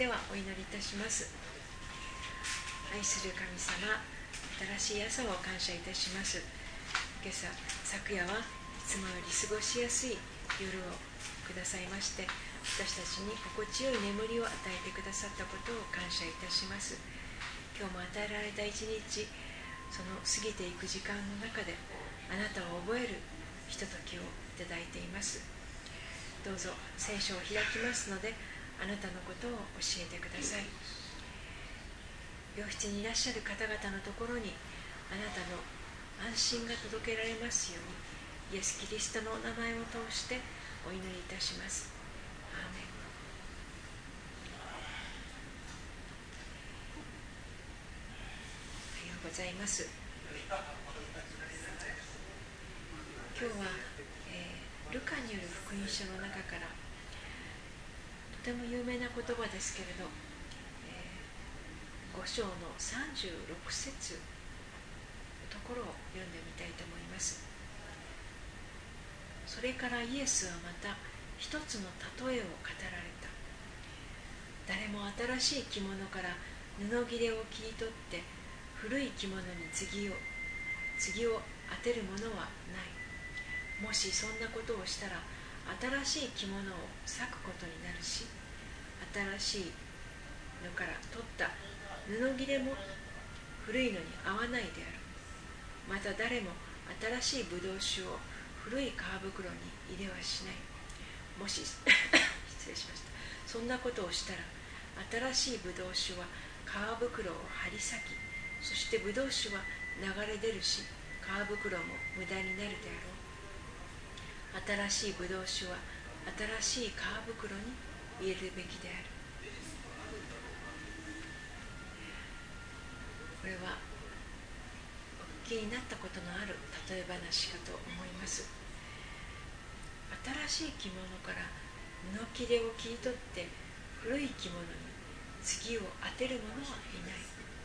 ではお祈りいたします。愛する神様、新しい朝を感謝いたします。今朝、昨夜はいつもより過ごしやすい夜をくださいまして、私たちに心地よい眠りを与えてくださったことを感謝いたします。今日も与えられた一日、その過ぎていく時間の中であなたを覚えるひとときをいただいています。どうぞ聖書を開きますので、あなたのことを教えてください。病室にいらっしゃる方々のところにあなたの安心が届けられますように、イエス・キリストのお名前を通してお祈りいたします。アーメン。おはようございます。今日は、ルカによる福音書の中からとても有名な言葉ですけれど、5章の36節のところを読んでみたいと思います。それからイエスはまた一つの例えを語られた。誰も新しい着物から布切れを切り取って古い着物に継ぎを当てるものはない。もしそんなことをしたら新しい着物を裂くことになるし、新しいのから取った布切れも古いのに合わないである。また誰も新しいブドウ酒を古い皮袋に入れはしない。もし失礼しました。そんなことをしたら新しいブドウ酒は皮袋を張り裂き、そしてブドウ酒は流れ出るし、皮袋も無駄になるであろう。新しいブドウ酒は新しい皮袋に入れるべきである。これはお聞きになったことのある例え話かと思います。新しい着物から布切れを切り取って古い着物に継ぎを当てる者はいない。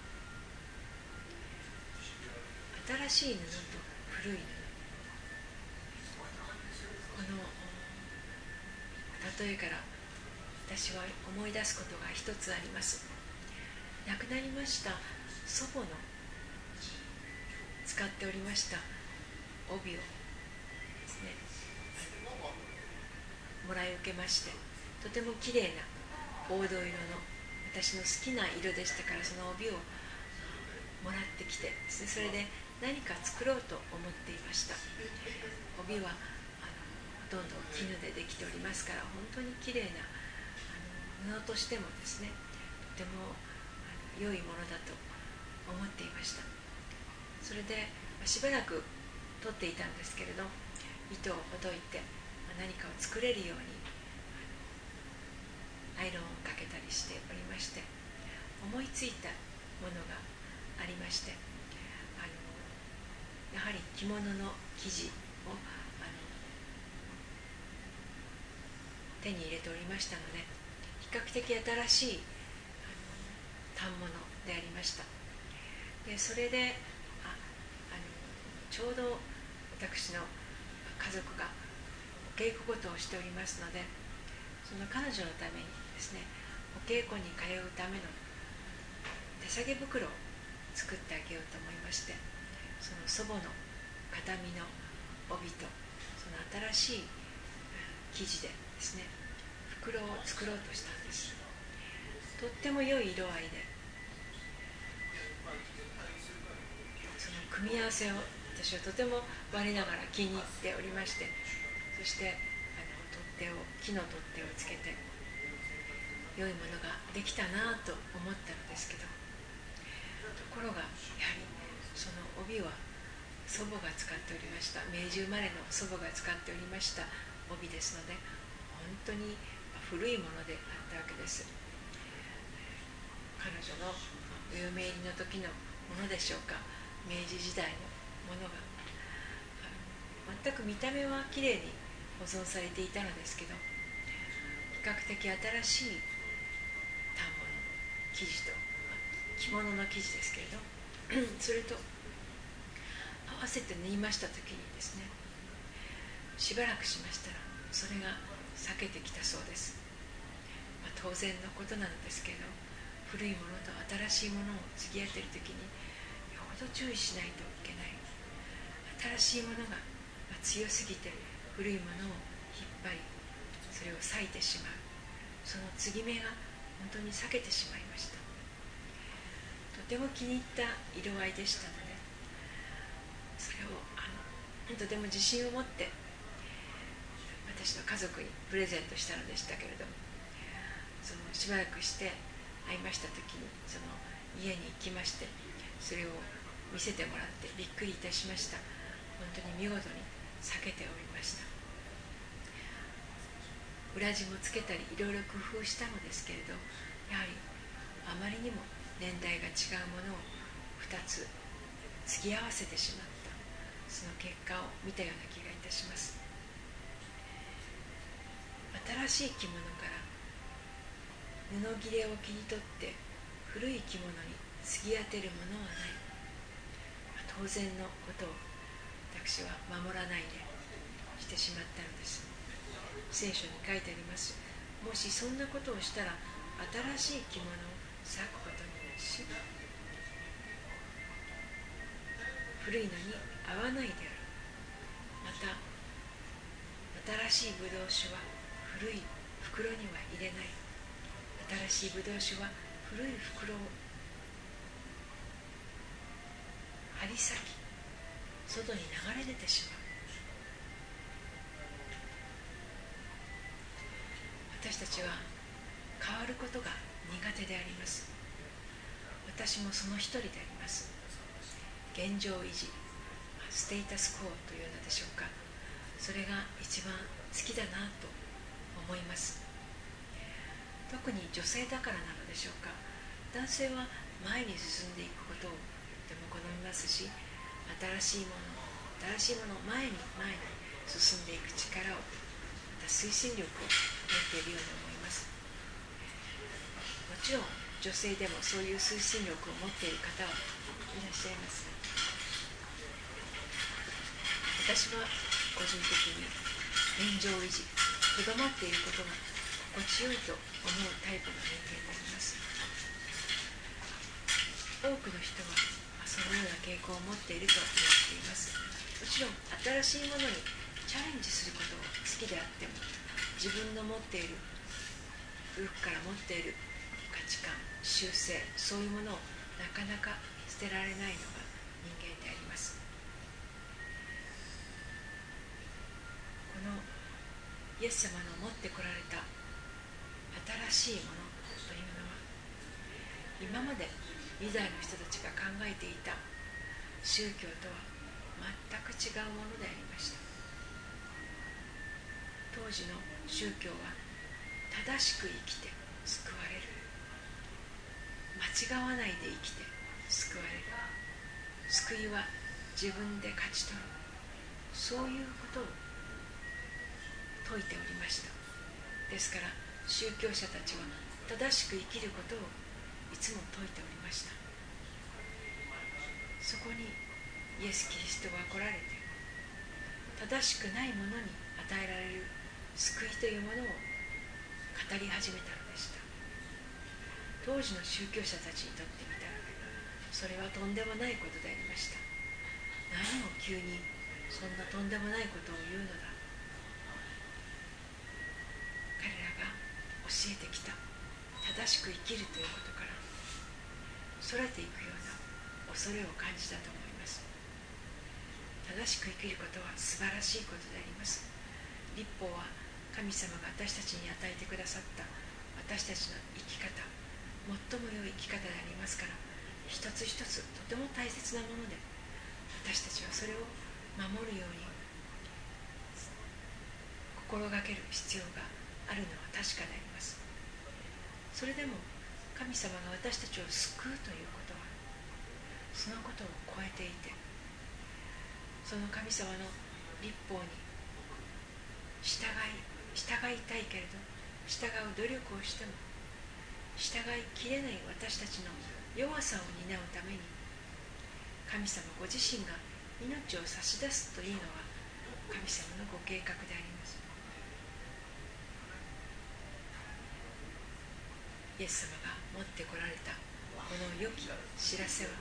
新しい布と古い布、この例えから私は思い出すことが一つあります。亡くなりました祖母の使っておりました帯をですね、もらい受けまして、とてもきれいな黄土色の私の好きな色でしたから、その帯をもらってきてですね、それで何か作ろうと思っていました。帯はほとんど絹でできておりますから、本当にきれいな布としてもですね、とても良いものだと思っていました。それでしばらく取っていたんですけれど、糸をほどいて何かを作れるようにアイロンをかけたりしておりまして、思いついたものがありまして、やはり着物の生地を手に入れておりましたので、比較的新しい反物でありました。でそれでちょうど私の家族がお稽古事をしておりますので、その彼女のためにですね、お稽古に通うための手提げ袋を作ってあげようと思いまして、その祖母の形見の帯とその新しい生地でですね、袋を作ろうとしたんです。とっても良い色合いで、その組み合わせを私はとても我ながら気に入っておりまして、そして木の取っ手をつけて良いものができたなと思ったのですけど、ところがやはりその帯は祖母が使っておりました、明治生まれの祖母が使っておりました帯ですので、本当に古いものであったわけです。彼女のお嫁入りの時のものでしょうか、明治時代のものが全く見た目はきれいに保存されていたのですけど、比較的新しい反物生地と着物の生地ですけれどそれと合わせて縫いました時にですね、しばらくしましたらそれが裂けてきたそうです。 当然のことなのですけれど、古いものと新しいものを継ぎ合っているときによほど注意しないといけない。新しいものが強すぎて古いものを引っ張り、それを裂いてしまう、その継ぎ目が本当に裂けてしまいました。とても気に入った色合いでしたので、それをとても自信を持って私の家族にプレゼントしたのでしたけれども、しばらくして会いました時にその家に行きまして、それを見せてもらってびっくりいたしました。本当に見事に裂けておりました。裏地もつけたりいろいろ工夫したのですけれど、やはりあまりにも年代が違うものを2つ継ぎ合わせてしまった、その結果を見たような気がいたします。新しい着物から布切れを切り取って古い着物に継ぎ当てるものはない、当然のことを私は守らないでしてしまったのです。聖書に書いてあります。もしそんなことをしたら新しい着物を裂くことにし、古いのに合わないである。また新しいブドウ酒は古い袋には入れない。新しいブドウ酒は古い袋を張り裂き外に流れ出てしまう。私たちは変わることが苦手であります。私もその一人であります。現状維持、ステータスコアというのでしょうか、それが一番好きだなと思います。特に女性だからなのでしょうか。男性は前に進んでいくことをとても好みますし、新しいものを前に進んでいく力を、また推進力を持っているように思います。もちろん女性でもそういう推進力を持っている方はいらっしゃいます。私は個人的に現状維持、とどまっていることが心地よいと思うタイプの人間であります。多くの人はそのような傾向を持っていると思っています。もちろん新しいものにチャレンジすることが好きであっても、自分の持っている古くから持っている価値観、習性、そういうものをなかなか捨てられないのが人間であります。このイエス様の持ってこられた新しいものというのは、今までユダヤの人たちが考えていた宗教とは全く違うものでありました。当時の宗教は正しく生きて救われる、間違わないで生きて救われる、救いは自分で勝ち取る、そういうことを説いておりました。ですから宗教者たちは正しく生きることをいつも説いておりました。そこにイエス・キリストが来られて、正しくないものに与えられる救いというものを語り始めたのでした。当時の宗教者たちにとってみたら、それはとんでもないことでありました。何を急にそんなとんでもないことを言うのだ。彼らが教えてきた正しく生きるということからそれていくような恐れを感じたと思います。正しく生きることは素晴らしいことであります。律法は神様が私たちに与えてくださった私たちの生き方、最も良い生き方でありますから、一つ一つとても大切なもので、私たちはそれを守るように心がける必要があるのは確かであります。それでも神様が私たちを救うということは、そのことを超えていて、その神様の律法に従いたいけれど、従う努力をしても従いきれない私たちの弱さを担うために、神様ご自身が命を差し出すというのは神様のご計画であります。 イエス様が持ってこられたこの良き知らせは、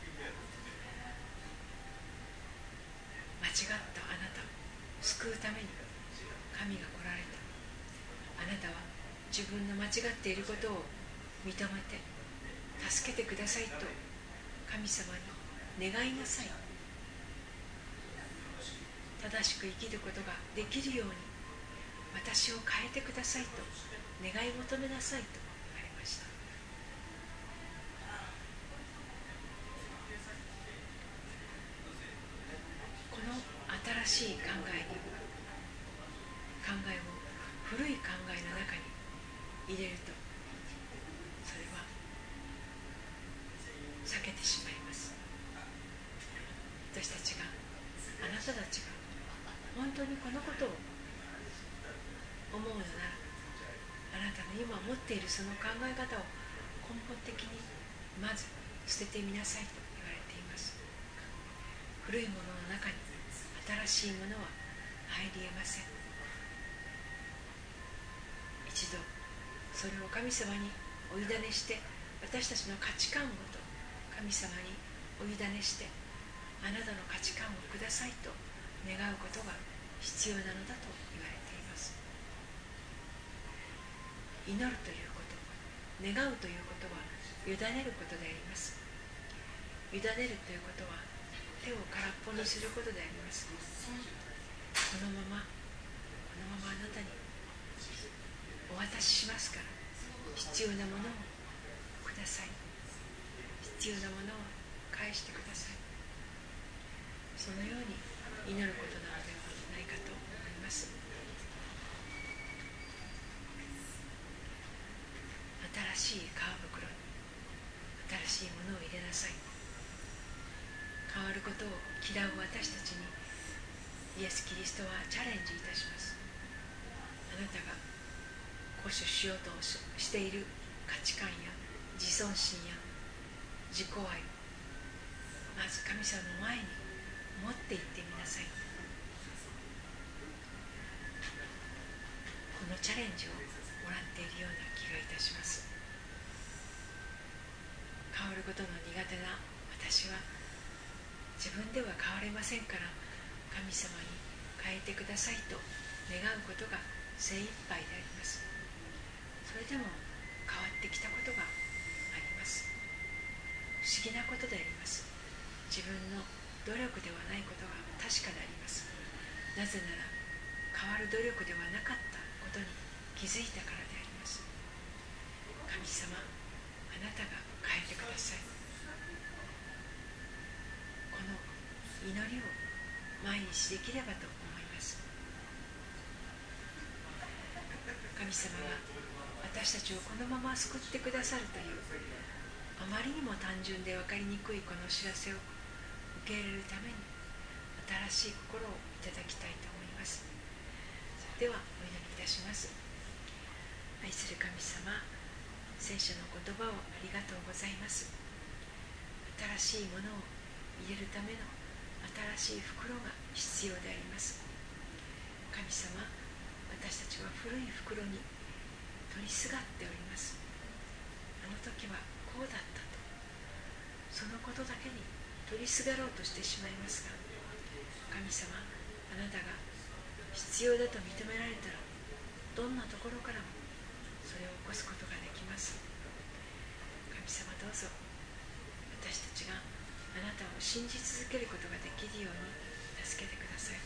間違ったあなたを救うために神が来られた。あなたは自分の間違っていることを認めて助けてくださいと神様に願いなさい。正しく生きることができるように私を変えてくださいと願い求めなさいと言われました。この新しい考えを古い考えの中に入れると、それは避けてしまいます。私たちが、あなたたちが本当にこのことを思うのなら、あなたの今持っているその考え方を根本的にまず捨ててみなさいと言われています。古いものの中に新しいものは入り得ません。一度それを神様にお委ねして、私たちの価値観ごと神様にお委ねして、あなたの価値観をくださいと願うことが必要なのだと言われています。祈るということ、願うということは委ねることであります。委ねるということは手を空っぽにすることであります。このままあなたにお渡ししますから、必要なものをください。必要なものを返してください。そのように祈ることなのではないかと思います。新しい皮袋に新しいものを入れなさい。変わることを嫌う私たちにイエス・キリストはチャレンジいたします。あなたが固守しようとしている価値観や自尊心や自己愛、まず神様の前に持って行ってみなさい。このチャレンジをもらっているような気がいたします。変わることの苦手な私は、自分では変われませんから、神様に変えてくださいと願うことが精一杯であります。それでも変わってきたことがあります。不思議なことであります。自分の努力ではないことが確かであります。なぜなら変わる努力ではなかったことに気づいたからであります。神様、あなたが変えてください。この祈りを毎日できればと思います。神様が私たちをこのまま救ってくださるという、あまりにも単純で分かりにくいこの知らせを受け入れるために、新しい心をいただきたいと思います。それではお祈りいたします。愛する神様、聖書の言葉をありがとうございます。新しいものを入れるための新しい袋が必要であります。神様、私たちは古い袋に取りすがっております。あの時はこうだったと、そのことだけに取りすがろうとしてしまいますが、神様、あなたが必要だと認められたら、どんなところからもそれを起こすことができます。神様、どうぞ私たちがあなたを信じ続けることができるように助けてください。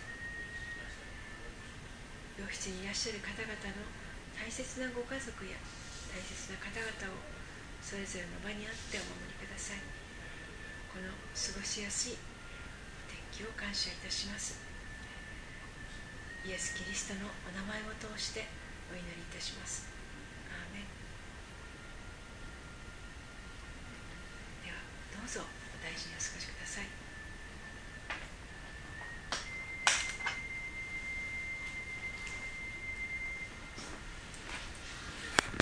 病室にいらっしゃる方々の大切なご家族や大切な方々をそれぞれの場にあってお守りください。この過ごしやすいお天気を感謝いたします。イエス・キリストのお名前を通してお祈りいたします。アーメン。ではどうぞお大事にお過ごしください。